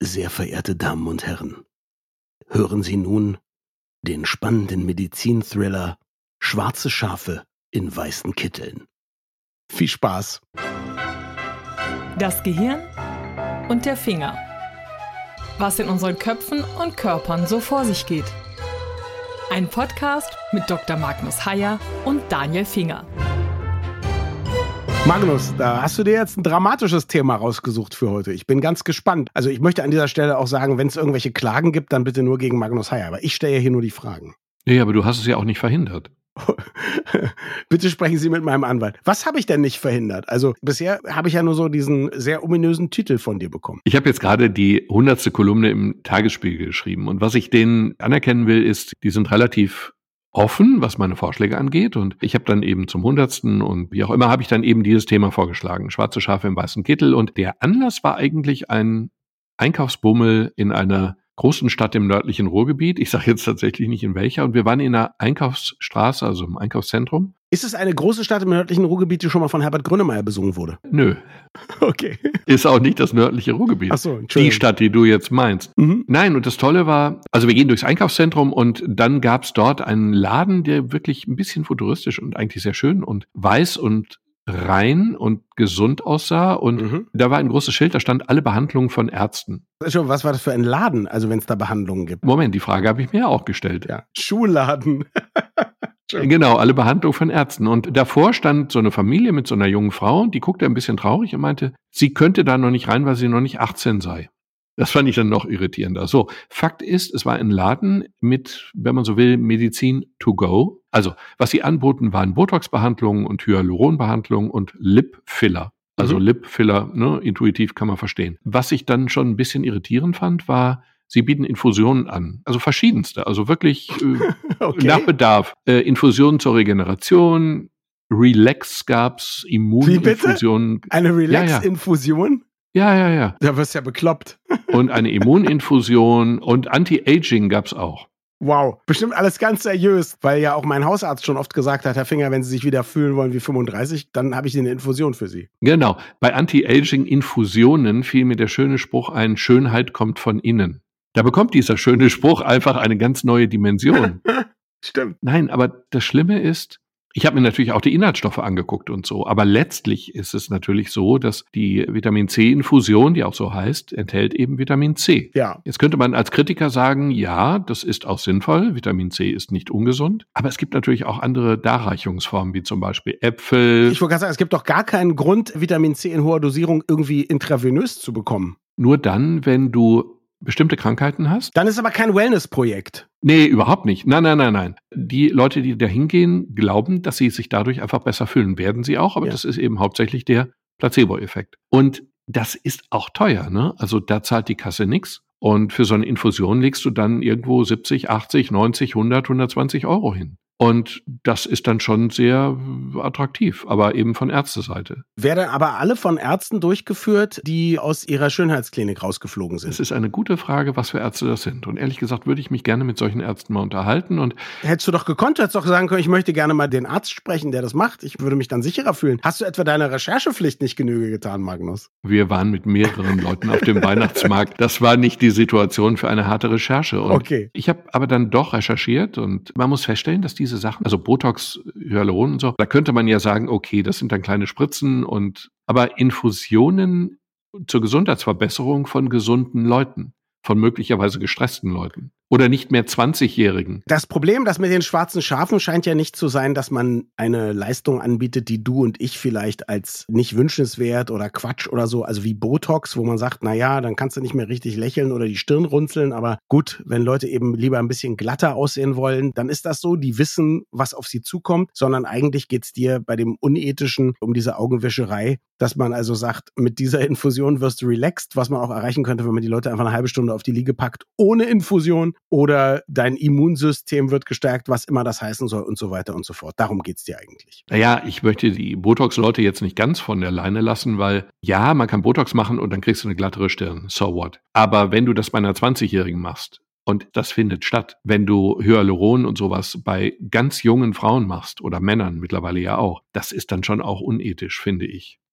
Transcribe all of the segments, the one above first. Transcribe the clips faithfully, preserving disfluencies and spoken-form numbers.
Sehr verehrte Damen und Herren, hören Sie nun den spannenden Medizinthriller Schwarze Schafe in weißen Kitteln. Viel Spaß! Das Gehirn und der Finger. Was in unseren Köpfen und Körpern so vor sich geht. Ein Podcast mit Doktor Magnus Heyer und Daniel Finger. Magnus, da hast du dir jetzt ein dramatisches Thema rausgesucht für heute. Ich bin ganz gespannt. Also ich möchte an dieser Stelle auch sagen, wenn es irgendwelche Klagen gibt, dann bitte nur gegen Magnus Heyer. Aber ich stelle ja hier nur die Fragen. Ja, aber du hast es ja auch nicht verhindert. Bitte sprechen Sie mit meinem Anwalt. Was habe ich denn nicht verhindert? Also bisher habe ich ja nur so diesen sehr ominösen Titel von dir bekommen. Ich habe jetzt gerade die hundertste Kolumne im Tagesspiegel geschrieben. Und was ich denen anerkennen will, ist, die sind relativ offen, was meine Vorschläge angeht. Und ich habe dann eben zum hundertsten und wie auch immer, habe ich dann eben dieses Thema vorgeschlagen. Schwarze Schafe im weißen Kittel. Und der Anlass war eigentlich ein Einkaufsbummel in einer großen Stadt im nördlichen Ruhrgebiet. Ich sage jetzt tatsächlich nicht in welcher. Und wir waren in einer Einkaufsstraße, also im Einkaufszentrum. Ist es eine große Stadt im nördlichen Ruhrgebiet, die schon mal von Herbert Grönemeyer besungen wurde? Nö. Okay. Ist auch nicht das nördliche Ruhrgebiet. Ach so, Entschuldigung. Die Stadt, die du jetzt meinst. Mhm. Nein, und das Tolle war, also wir gehen durchs Einkaufszentrum und dann gab es dort einen Laden, der wirklich ein bisschen futuristisch und eigentlich sehr schön und weiß und rein und gesund aussah. Und Mhm. da war ein großes Schild, da stand alle Behandlungen von Ärzten. Was war das für ein Laden, also wenn es da Behandlungen gibt? Moment, die Frage habe ich mir auch gestellt. Ja, Schuhladen. Genau, alle Behandlungen von Ärzten. Und davor stand so eine Familie mit so einer jungen Frau, die guckte ein bisschen traurig und meinte, sie könnte da noch nicht rein, weil sie noch nicht achtzehn sei. Das fand ich dann noch irritierender. So, Fakt ist, es war ein Laden mit, wenn man so will, Medizin to go. Also, was sie anboten, waren Botox-Behandlungen und Hyaluron-Behandlungen und Lip-Filler. Also Mhm. Lip-Filler, ne, intuitiv kann man verstehen. Was ich dann schon ein bisschen irritierend fand, war, sie bieten Infusionen an. Also verschiedenste, also wirklich äh, Okay. nach Bedarf. Äh, Infusionen zur Regeneration, Relax gab's, Wie Immuninfusionen. Eine Ja, ja. Relax-Infusion? Ja, ja, ja. Da wirst du ja bekloppt. Und eine Immuninfusion und Anti-Aging gab's auch. Wow, bestimmt alles ganz seriös, weil ja auch mein Hausarzt schon oft gesagt hat, Herr Finger, wenn Sie sich wieder fühlen wollen wie fünfunddreißig, dann habe ich eine Infusion für Sie. Genau. Bei Anti-Aging-Infusionen fiel mir der schöne Spruch ein, Schönheit kommt von innen. Da bekommt dieser schöne Spruch einfach eine ganz neue Dimension. Stimmt. Nein, aber das Schlimme ist, ich habe mir natürlich auch die Inhaltsstoffe angeguckt und so, aber letztlich ist es natürlich so, dass die Vitamin-C-Infusion, die auch so heißt, enthält eben Vitamin C. Ja. Jetzt könnte man als Kritiker sagen, ja, das ist auch sinnvoll, Vitamin C ist nicht ungesund, aber es gibt natürlich auch andere Darreichungsformen, wie zum Beispiel Äpfel. Ich wollte gerade sagen, es gibt doch gar keinen Grund, Vitamin C in hoher Dosierung irgendwie intravenös zu bekommen. Nur dann, wenn du bestimmte Krankheiten hast. Dann ist aber kein Wellness-Projekt. Nee, überhaupt nicht. Nein, nein, nein, nein. Die Leute, die da hingehen, glauben, dass sie sich dadurch einfach besser fühlen. Werden sie auch, aber Ja. das ist eben hauptsächlich der Placebo-Effekt. Und das ist auch teuer, ne? Also da zahlt die Kasse nix. Und für so eine Infusion legst du dann irgendwo siebzig, achtzig, neunzig, hundert, hundertzwanzig Euro hin. Und das ist dann schon sehr attraktiv, aber eben von Ärzteseite. Werden aber alle von Ärzten durchgeführt, die aus ihrer Schönheitsklinik rausgeflogen Es sind. ist eine gute Frage, was für Ärzte das sind. Und ehrlich gesagt würde ich mich gerne mit solchen Ärzten mal unterhalten. Und Hättest du doch gekonnt, du hättest doch sagen können, ich möchte gerne mal den Arzt sprechen, der das macht. Ich würde mich dann sicherer fühlen. Hast du etwa deiner Recherchepflicht nicht Genüge getan, Magnus? wir waren mit mehreren Leuten auf dem Weihnachtsmarkt. Das war nicht die Situation für eine harte Recherche. Und Okay. ich habe aber dann doch recherchiert und man muss feststellen, dass diese Sachen, also Botox, Hyaluron und so, da könnte man ja sagen, okay, das sind dann kleine Spritzen und aber Infusionen zur Gesundheitsverbesserung von gesunden Leuten, von möglicherweise gestressten Leuten oder nicht mehr zwanzigjährigen. Das Problem, das mit den schwarzen Schafen scheint ja nicht zu sein, dass man eine Leistung anbietet, die du und ich vielleicht als nicht wünschenswert oder Quatsch oder so, also wie Botox, wo man sagt, na ja, dann kannst du nicht mehr richtig lächeln oder die Stirn runzeln, aber gut, wenn Leute eben lieber ein bisschen glatter aussehen wollen, dann ist das so, die wissen, was auf sie zukommt, sondern eigentlich geht's dir bei dem Unethischen um diese Augenwischerei, dass man also sagt, mit dieser Infusion wirst du relaxed, was man auch erreichen könnte, wenn man die Leute einfach eine halbe Stunde auf die Liege packt, ohne Infusion. Oder dein Immunsystem wird gestärkt, was immer das heißen soll und so weiter und so fort. Darum geht's dir eigentlich. Naja, ich möchte die Botox-Leute jetzt nicht ganz von der Leine lassen, weil ja, man kann Botox machen und dann kriegst du eine glattere Stirn. So what? Aber wenn du das bei einer zwanzigjährigen machst, und das findet statt, wenn du Hyaluron und sowas bei ganz jungen Frauen machst oder Männern mittlerweile ja auch, das ist dann schon auch unethisch, finde ich.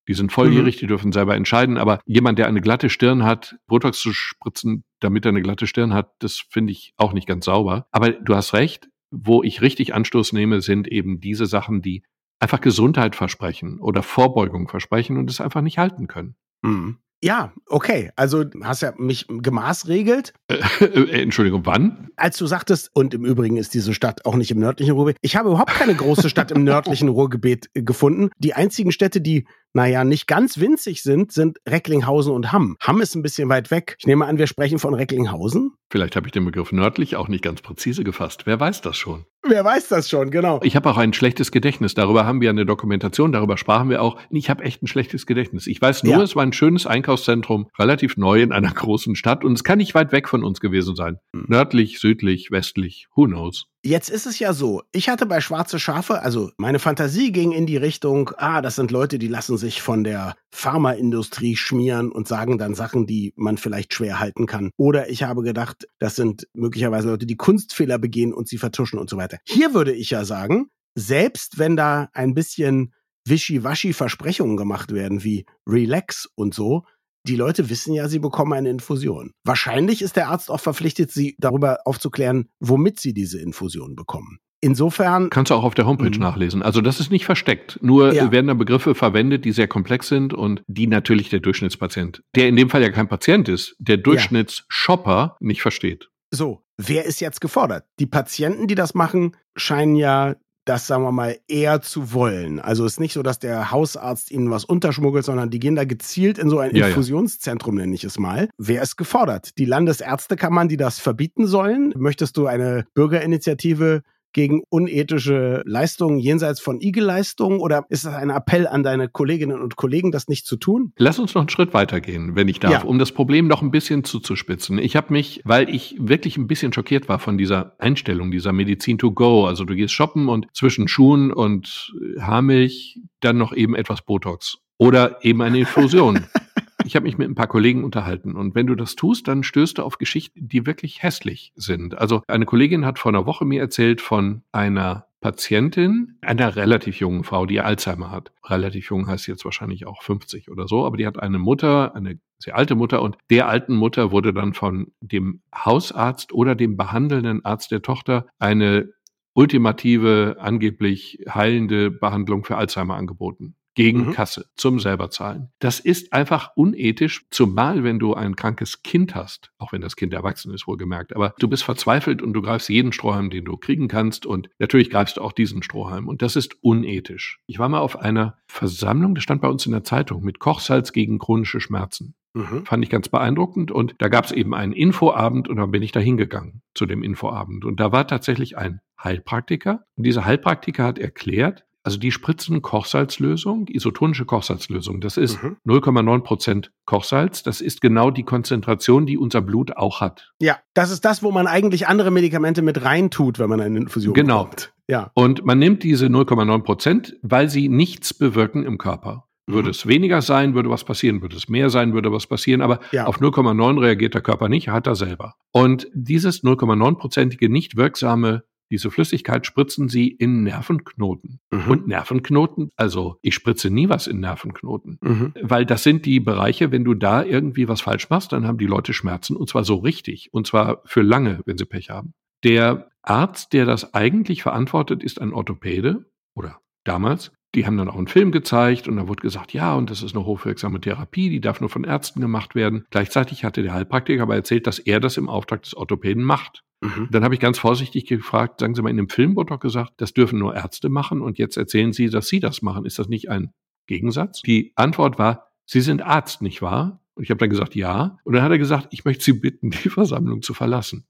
Die sind volljährig, mhm. die dürfen selber entscheiden. Aber jemand, der eine glatte Stirn hat, Botox zu spritzen, damit er eine glatte Stirn hat, das finde ich auch nicht ganz sauber. Aber du hast recht, wo ich richtig Anstoß nehme, sind eben diese Sachen, die einfach Gesundheit versprechen oder Vorbeugung versprechen und es einfach nicht halten können. Mhm. Ja, okay. Also hast ja mich gemaßregelt. Äh, äh, Entschuldigung, wann? Als du sagtest, und im Übrigen ist diese Stadt auch nicht im nördlichen Ruhrgebiet. Ich habe überhaupt keine große Stadt im nördlichen Ruhrgebiet gefunden. Die einzigen Städte, die, naja, nicht ganz winzig sind, sind Recklinghausen und Hamm. Hamm ist ein bisschen weit weg. Ich nehme an, wir sprechen von Recklinghausen. Vielleicht habe ich den Begriff nördlich auch nicht ganz präzise gefasst. Wer weiß das schon? Wer weiß das schon, genau. Ich habe auch ein schlechtes Gedächtnis. Darüber haben wir eine Dokumentation, darüber sprachen wir auch. Ich habe echt ein schlechtes Gedächtnis. Ich weiß nur, ja. Es war ein schönes Einkaufszentrum, relativ neu in einer großen Stadt und es kann nicht weit weg von uns gewesen sein. Hm. Nördlich, südlich, westlich, who knows? Jetzt ist es ja so, ich hatte bei Schwarze Schafe, also meine Fantasie ging in die Richtung, ah, das sind Leute, die lassen sich von der Pharmaindustrie schmieren und sagen dann Sachen, die man vielleicht schwer halten kann. Oder ich habe gedacht, das sind möglicherweise Leute, die Kunstfehler begehen und sie vertuschen und so weiter. Hier würde ich ja sagen, selbst wenn da ein bisschen wischiwaschi Versprechungen gemacht werden, wie Relax und so, die Leute wissen ja, sie bekommen eine Infusion. Wahrscheinlich ist der Arzt auch verpflichtet, sie darüber aufzuklären, womit sie diese Infusion bekommen. Insofern... Kannst du auch auf der Homepage mhm. nachlesen. Also das ist nicht versteckt. Nur ja. werden da Begriffe verwendet, die sehr komplex sind und die natürlich der Durchschnittspatient, der in dem Fall ja kein Patient ist, der Durchschnittsshopper ja. nicht versteht. So, wer ist jetzt gefordert? Die Patienten, die das machen, scheinen ja das, sagen wir mal, eher zu wollen. Also es ist nicht so, dass der Hausarzt ihnen was unterschmuggelt, sondern die gehen da gezielt in so ein ja, Infusionszentrum, ja. nenne ich es mal. Wer ist gefordert? Die Landesärztekammern, die das verbieten sollen? Möchtest du eine Bürgerinitiative gegen unethische Leistungen jenseits von I G E-Leistungen? Oder ist das ein Appell an deine Kolleginnen und Kollegen, das nicht zu tun? Lass uns noch einen Schritt weitergehen, wenn ich darf, ja. um das Problem noch ein bisschen zuzuspitzen. Ich habe mich, weil ich wirklich ein bisschen schockiert war von dieser Einstellung, dieser Medizin to go, also du gehst shoppen und zwischen Schuhen und Haarmilch dann noch eben etwas Botox oder eben eine Infusion. Ich habe mich mit ein paar Kollegen unterhalten und wenn du das tust, dann stößt du auf Geschichten, die wirklich hässlich sind. Also eine Kollegin hat vor einer Woche mir erzählt von einer Patientin, einer relativ jungen Frau, die Alzheimer hat. Relativ jung heißt jetzt wahrscheinlich auch fünfzig oder so, aber die hat eine Mutter, eine sehr alte Mutter und der alten Mutter wurde dann von dem Hausarzt oder dem behandelnden Arzt der Tochter eine ultimative, angeblich heilende Behandlung für Alzheimer angeboten. Gegen mhm. Kasse, zum selber zahlen. Das ist einfach unethisch, zumal wenn du ein krankes Kind hast, auch wenn das Kind erwachsen ist, wohlgemerkt, aber du bist verzweifelt und du greifst jeden Strohhalm, den du kriegen kannst und natürlich greifst du auch diesen Strohhalm und das ist unethisch. Ich war mal auf einer Versammlung, das stand bei uns in der Zeitung, mit Kochsalz gegen chronische Schmerzen. Mhm. Fand ich ganz beeindruckend und da gab es eben einen Infoabend und dann bin ich da hingegangen zu dem Infoabend und da war tatsächlich ein Heilpraktiker und dieser Heilpraktiker hat erklärt, also die spritzen Kochsalzlösung, isotonische Kochsalzlösung, das ist mhm. null Komma neun Prozent Kochsalz. Das ist genau die Konzentration, die unser Blut auch hat. Ja, das ist das, wo man eigentlich andere Medikamente mit reintut, wenn man eine Infusion genau. bekommt. Ja. Und man nimmt diese null Komma neun Prozent, weil sie nichts bewirken im Körper. Würde mhm. es weniger sein, würde was passieren. Würde es mehr sein, würde was passieren. Aber ja. auf null Komma neun reagiert der Körper nicht, hat er selber. Und dieses null Komma neun Prozentige nicht wirksame Diese Flüssigkeit spritzen sie in Nervenknoten. Mhm. Und Nervenknoten, also ich spritze nie was in Nervenknoten, mhm. weil das sind die Bereiche, wenn du da irgendwie was falsch machst, dann haben die Leute Schmerzen und zwar so richtig und zwar für lange, wenn sie Pech haben. Der Arzt, der das eigentlich verantwortet, ist ein Orthopäde oder damals. Die haben dann auch einen Film gezeigt und da wurde gesagt, ja, und das ist eine hochwirksame Therapie, die darf nur von Ärzten gemacht werden. Gleichzeitig hatte der Heilpraktiker aber erzählt, dass er das im Auftrag des Orthopäden macht. Mhm. Dann habe ich ganz vorsichtig gefragt, sagen Sie mal, in dem Film wurde doch gesagt, das dürfen nur Ärzte machen und jetzt erzählen Sie, dass Sie das machen. Ist das nicht ein Gegensatz? Die Antwort war, Sie sind Arzt, nicht wahr? Und ich habe dann gesagt, ja. Und dann hat er gesagt, ich möchte Sie bitten, die Versammlung zu verlassen.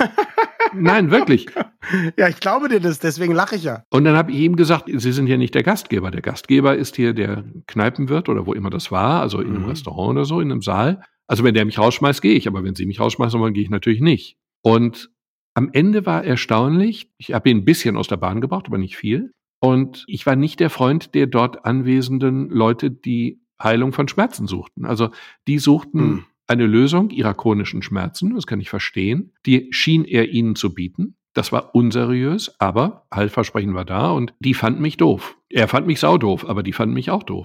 Nein, wirklich. Ja, ich glaube dir das, deswegen lache ich ja. Und dann habe ich ihm gesagt, Sie sind ja nicht der Gastgeber. Der Gastgeber ist hier der Kneipenwirt oder wo immer das war, also in einem mhm. Restaurant oder so, in einem Saal. Also wenn der mich rausschmeißt, gehe ich. Aber wenn Sie mich rausschmeißen wollen, gehe ich natürlich nicht. Und am Ende war erstaunlich, ich habe ihn ein bisschen aus der Bahn gebracht, aber nicht viel. Und ich war nicht der Freund der dort anwesenden Leute, die Heilung von Schmerzen suchten. Also die suchten mhm. eine Lösung ihrer chronischen Schmerzen, das kann ich verstehen. Die schien er ihnen zu bieten. Das war unseriös, aber Heilversprechen war da und die fanden mich doof. Er fand mich saudoof, aber die fanden mich auch doof.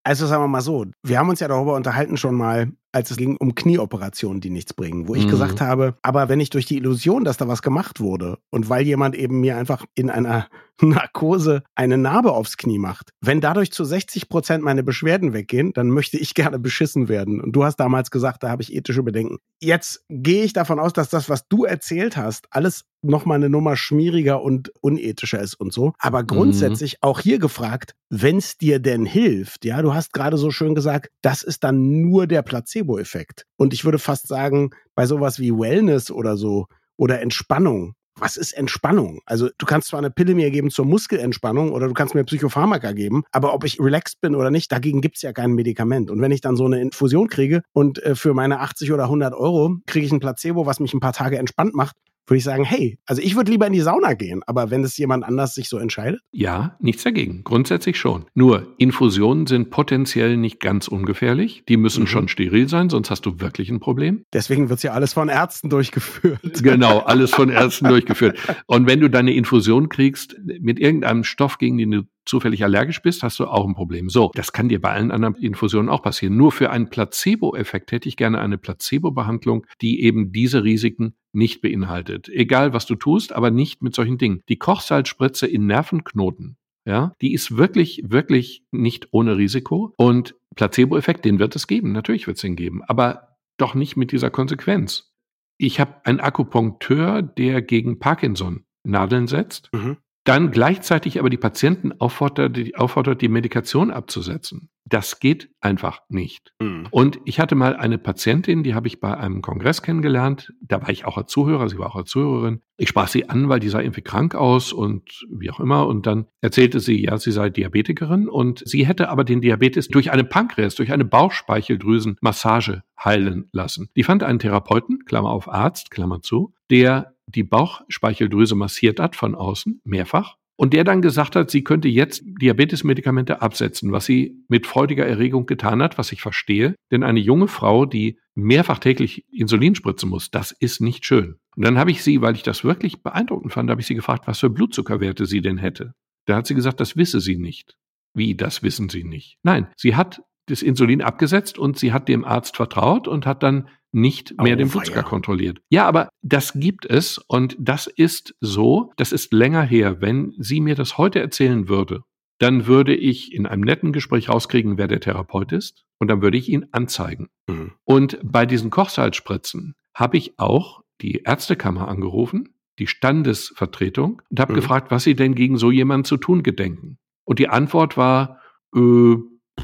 Also sagen wir mal so, wir haben uns ja darüber unterhalten schon mal, als es ging um Knieoperationen, die nichts bringen, wo ich mhm. gesagt habe, aber wenn ich durch die Illusion, dass da was gemacht wurde und weil jemand eben mir einfach in einer Narkose eine Narbe aufs Knie macht, wenn dadurch zu sechzig Prozent meine Beschwerden weggehen, dann möchte ich gerne beschissen werden. Und du hast damals gesagt, da habe ich ethische Bedenken. Jetzt gehe ich davon aus, dass das, was du erzählt hast, alles nochmal eine Nummer schmieriger und unethischer ist und so. Aber grundsätzlich mhm. auch hier gefragt, wenn es dir denn hilft, ja, du hast gerade so schön gesagt, das ist dann nur der Placebo-Effekt. Und ich würde fast sagen, bei sowas wie Wellness oder so oder Entspannung, was ist Entspannung? Also du kannst zwar eine Pille mir geben zur Muskelentspannung oder du kannst mir Psychopharmaka geben, aber ob ich relaxed bin oder nicht, dagegen gibt's ja kein Medikament. Und wenn ich dann so eine Infusion kriege und äh, für meine achtzig oder hundert Euro kriege ich ein Placebo, was mich ein paar Tage entspannt macht, würde ich sagen, hey, also ich würde lieber in die Sauna gehen, aber wenn es jemand anders sich so entscheidet? Ja, nichts dagegen, grundsätzlich schon. Nur, Infusionen sind potenziell nicht ganz ungefährlich, die müssen mhm. schon steril sein, sonst hast du wirklich ein Problem. Deswegen wird's ja alles von Ärzten durchgeführt. Genau, alles von Ärzten durchgeführt. Und wenn du deine Infusion kriegst mit irgendeinem Stoff, gegen den du zufällig allergisch bist, hast du auch ein Problem. So, das kann dir bei allen anderen Infusionen auch passieren. Nur für einen Placebo-Effekt hätte ich gerne eine Placebo-Behandlung, die eben diese Risiken nicht beinhaltet. Egal, was du tust, aber nicht mit solchen Dingen. Die Kochsalzspritze in Nervenknoten, ja, die ist wirklich, wirklich nicht ohne Risiko. Und Placebo-Effekt, den wird es geben. Natürlich wird es den geben, aber doch nicht mit dieser Konsequenz. Ich habe einen Akupunkteur, der gegen Parkinson Nadeln setzt. Mhm. Dann gleichzeitig aber die Patienten auffordert, die, auffordert, die Medikation abzusetzen. Das geht einfach nicht. Mhm. Und ich hatte mal eine Patientin, die habe ich bei einem Kongress kennengelernt. Da war ich auch als Zuhörer, sie war auch als Zuhörerin. Ich sprach sie an, weil die sah irgendwie krank aus und wie auch immer. Und dann erzählte sie, ja, sie sei Diabetikerin und sie hätte aber den Diabetes durch eine Pankreas, durch eine Bauchspeicheldrüsenmassage heilen lassen. Die fand einen Therapeuten, Klammer auf Arzt, Klammer zu, der die Bauchspeicheldrüse massiert hat von außen, mehrfach. Und der dann gesagt hat, sie könnte jetzt Diabetesmedikamente absetzen, was sie mit freudiger Erregung getan hat, was ich verstehe. Denn eine junge Frau, die mehrfach täglich Insulin spritzen muss, das ist nicht schön. Und dann habe ich sie, weil ich das wirklich beeindruckend fand, habe ich sie gefragt, was für Blutzuckerwerte sie denn hätte. Da hat sie gesagt, das wisse sie nicht. Wie, das wissen sie nicht? Nein, sie hat das Insulin abgesetzt und sie hat dem Arzt vertraut und hat dann nicht mehr oh, den Blutzucker kontrolliert. Ja, aber das gibt es und das ist so, das ist länger her. Wenn sie mir das heute erzählen würde, dann würde ich in einem netten Gespräch rauskriegen, wer der Therapeut ist und dann würde ich ihn anzeigen. Mhm. Und bei diesen Kochsalzspritzen habe ich auch die Ärztekammer angerufen, die Standesvertretung und habe mhm. gefragt, was sie denn gegen so jemanden zu tun gedenken. Und die Antwort war, äh,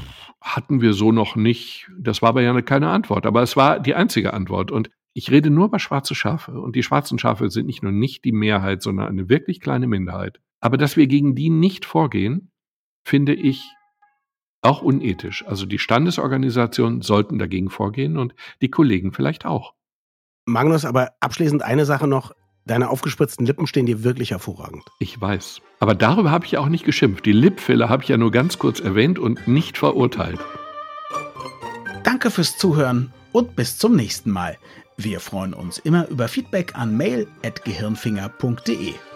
hatten wir so noch nicht. Das war aber ja keine Antwort, aber es war die einzige Antwort. Und ich rede nur über schwarze Schafe. Und die schwarzen Schafe sind nicht nur nicht die Mehrheit, sondern eine wirklich kleine Minderheit. Aber dass wir gegen die nicht vorgehen, finde ich auch unethisch. Also die Standesorganisationen sollten dagegen vorgehen und die Kollegen vielleicht auch. Magnus, aber abschließend eine Sache noch. Deine aufgespritzten Lippen stehen dir wirklich hervorragend. Ich weiß. Aber darüber habe ich auch nicht geschimpft. Die Lipfiller habe ich ja nur ganz kurz erwähnt und nicht verurteilt. Danke fürs Zuhören und bis zum nächsten Mal. Wir freuen uns immer über Feedback an mail at gehirnfinger punkt de.